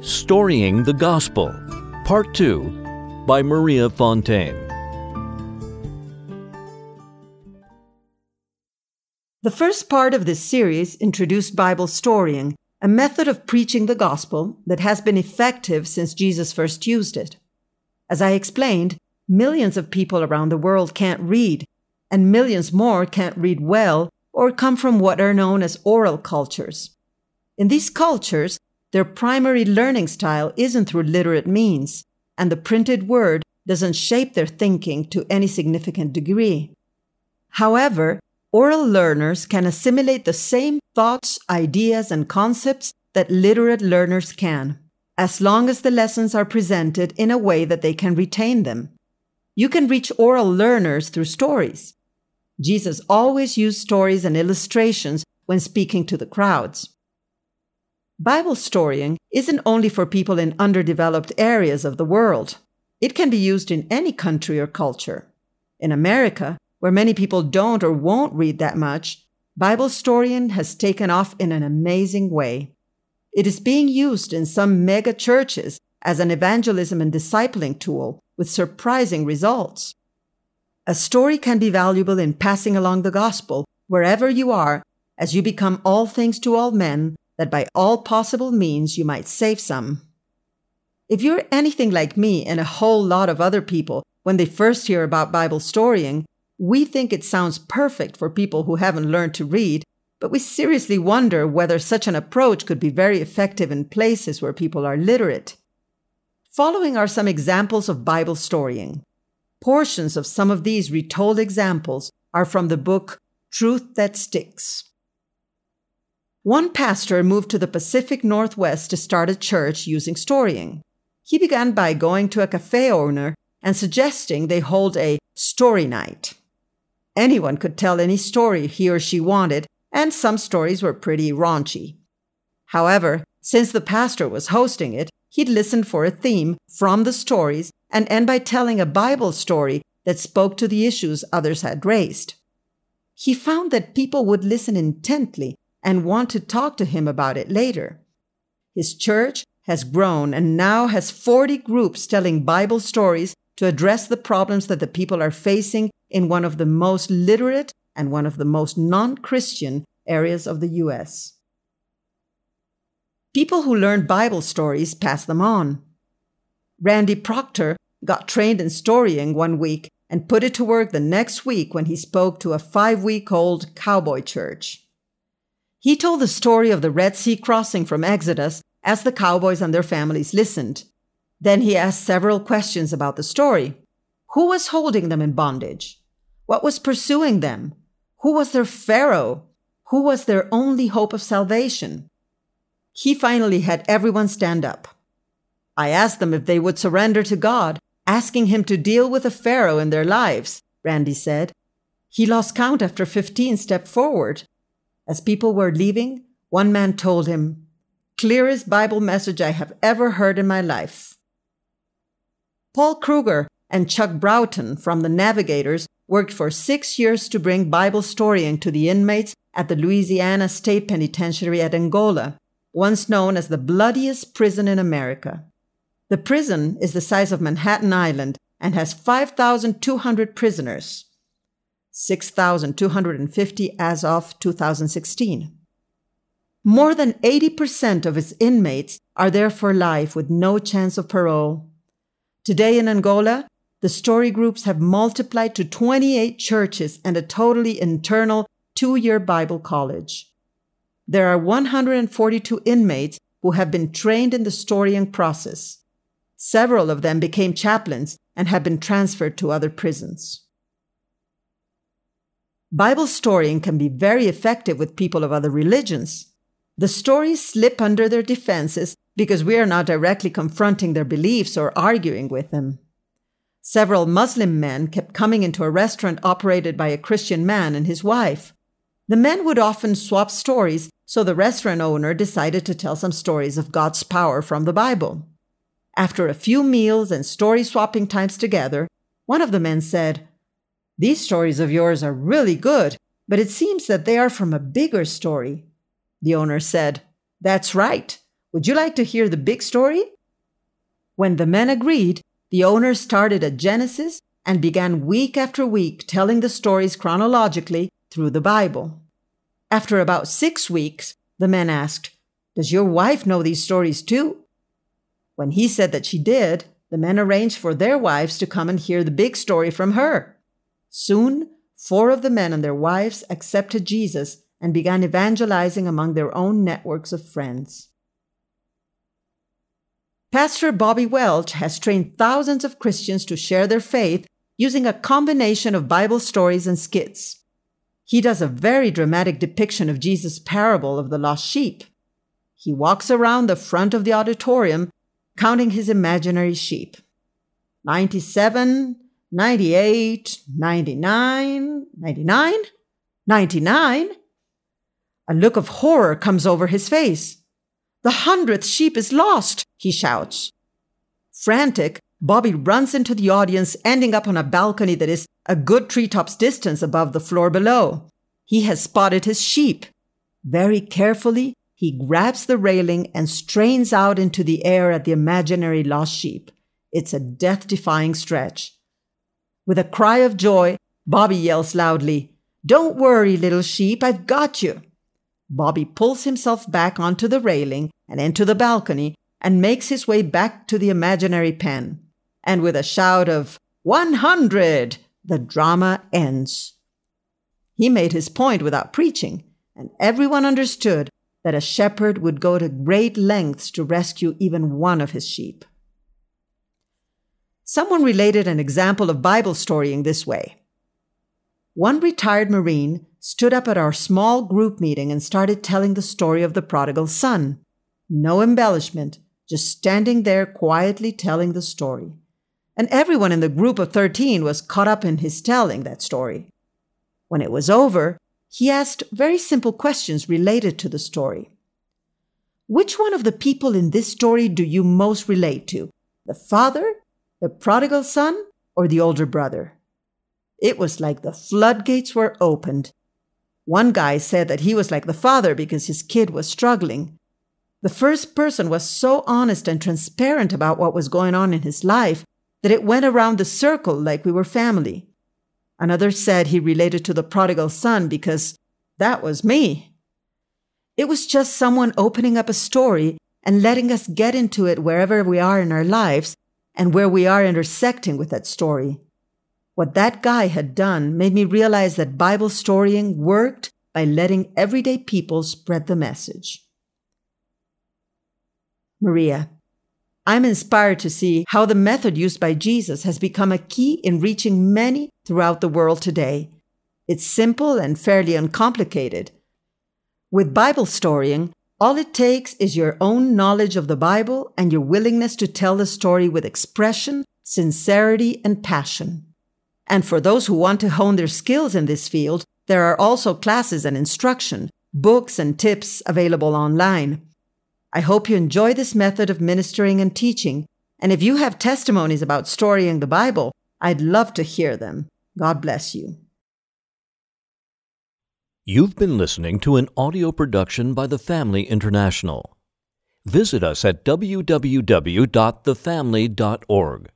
Storying the Gospel, Part 2, by Maria Fontaine. The first part of this series introduced Bible storying, a method of preaching the gospel that has been effective since Jesus first used it. As I explained, millions of people around the world can't read, and millions more can't read well or come from what are known as oral cultures. In these cultures, their primary learning style isn't through literate means, and the printed word doesn't shape their thinking to any significant degree. However, oral learners can assimilate the same thoughts, ideas, and concepts that literate learners can, as long as the lessons are presented in a way that they can retain them. You can reach oral learners through stories. Jesus always used stories and illustrations when speaking to the crowds. Bible storying isn't only for people in underdeveloped areas of the world. It can be used in any country or culture. In America, where many people don't or won't read that much, Bible storying has taken off in an amazing way. It is being used in some mega churches as an evangelism and discipling tool with surprising results. A story can be valuable in passing along the gospel wherever you are as you become all things to all men, that by all possible means you might save some. If you're anything like me and a whole lot of other people, when they first hear about Bible storying, we think it sounds perfect for people who haven't learned to read, but we seriously wonder whether such an approach could be very effective in places where people are literate. Following are some examples of Bible storying. Portions of some of these retold examples are from the book Truth That Sticks. One pastor moved to the Pacific Northwest to start a church using storying. He began by going to a cafe owner and suggesting they hold a story night. Anyone could tell any story he or she wanted, and some stories were pretty raunchy. However, since the pastor was hosting it, he'd listen for a theme from the stories and end by telling a Bible story that spoke to the issues others had raised. He found that people would listen intently and want to talk to him about it later. His church has grown and now has 40 groups telling Bible stories to address the problems that the people are facing in one of the most literate and one of the most non-Christian areas of the U.S. People who learn Bible stories pass them on. Randy Proctor got trained in storying one week and put it to work the next week when he spoke to a 5-week-old cowboy church. He told the story of the Red Sea crossing from Exodus as the cowboys and their families listened. Then he asked several questions about the story. Who was holding them in bondage? What was pursuing them? Who was their Pharaoh? Who was their only hope of salvation? He finally had everyone stand up. I asked them if they would surrender to God, asking him to deal with the Pharaoh in their lives, Randy said. He lost count after 15 stepped forward. As people were leaving, one man told him, "Clearest Bible message I have ever heard in my life." Paul Kruger and Chuck Broughton from the Navigators worked for 6 years to bring Bible storying to the inmates at the Louisiana State Penitentiary at Angola, once known as the bloodiest prison in America. The prison is the size of Manhattan Island and has 5,200 prisoners. 6,250 as of 2016. More than 80% of its inmates are there for life with no chance of parole. Today in Angola, the story groups have multiplied to 28 churches and a totally internal 2-year Bible college. There are 142 inmates who have been trained in the storying process. Several of them became chaplains and have been transferred to other prisons. Bible storying can be very effective with people of other religions. The stories slip under their defenses because we are not directly confronting their beliefs or arguing with them. Several Muslim men kept coming into a restaurant operated by a Christian man and his wife. The men would often swap stories, so the restaurant owner decided to tell some stories of God's power from the Bible. After a few meals and story-swapping times together, one of the men said, "These stories of yours are really good, but it seems that they are from a bigger story." The owner said, "That's right. Would you like to hear the big story?" When the men agreed, the owner started at Genesis and began week after week telling the stories chronologically through the Bible. After about 6 weeks, the men asked, "Does your wife know these stories too?" When he said that she did, the men arranged for their wives to come and hear the big story from her. Soon, 4 of the men and their wives accepted Jesus and began evangelizing among their own networks of friends. Pastor Bobby Welch has trained thousands of Christians to share their faith using a combination of Bible stories and skits. He does a very dramatic depiction of Jesus' parable of the lost sheep. He walks around the front of the auditorium counting his imaginary sheep. 97, 98, 99, 99, 99. A look of horror comes over his face. "The 100th sheep is lost," he shouts. Frantic, Bobby runs into the audience, ending up on a balcony that is a good treetops distance above the floor below. He has spotted his sheep. Very carefully, he grabs the railing and strains out into the air at the imaginary lost sheep. It's a death-defying stretch. With a cry of joy, Bobby yells loudly, "Don't worry, little sheep, I've got you." Bobby pulls himself back onto the railing and into the balcony and makes his way back to the imaginary pen. And with a shout of 100, the drama ends. He made his point without preaching, and everyone understood that a shepherd would go to great lengths to rescue even one of his sheep. Someone related an example of Bible storying this way. One retired Marine stood up at our small group meeting and started telling the story of the prodigal son. No embellishment, just standing there quietly telling the story. And everyone in the group of 13 was caught up in his telling that story. When it was over, he asked very simple questions related to the story. Which one of the people in this story do you most relate to? The father, the prodigal son, or the older brother? It was like the floodgates were opened. One guy said that he was like the father because his kid was struggling. The first person was so honest and transparent about what was going on in his life that it went around the circle like we were family. Another said he related to the prodigal son because that was me. It was just someone opening up a story and letting us get into it wherever we are in our lives and where we are intersecting with that story. What that guy had done made me realize that Bible storying worked by letting everyday people spread the message. Maria, I'm inspired to see how the method used by Jesus has become a key in reaching many throughout the world today. It's simple and fairly uncomplicated. With Bible storying, all it takes is your own knowledge of the Bible and your willingness to tell the story with expression, sincerity, and passion. And for those who want to hone their skills in this field, there are also classes and instruction, books and tips available online. I hope you enjoy this method of ministering and teaching, and if you have testimonies about storying the Bible, I'd love to hear them. God bless you. You've been listening to an audio production by The Family International. Visit us at www.thefamily.org.